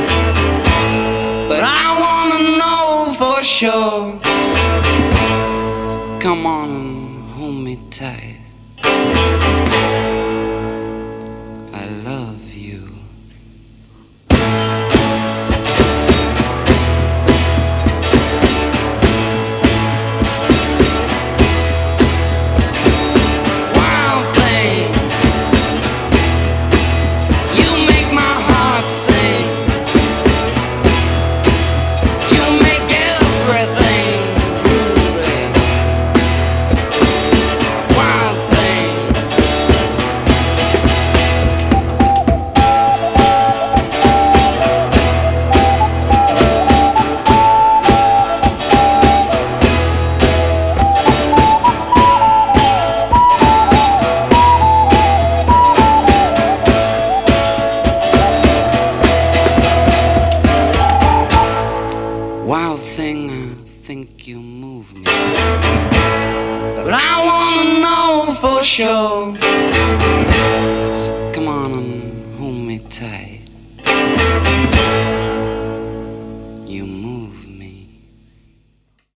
but I wanna know for sure. So come on and hold me tight. I love you. Wild thing, you make my heart sing. You make everything groovy. Wild thing. Wild thing, I think you move me, but I wanna know for sure.